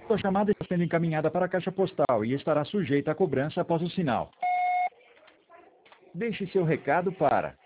Sua chamada está sendo encaminhada para a caixa postal e estará sujeita a cobrança após o sinal. Deixe seu recado para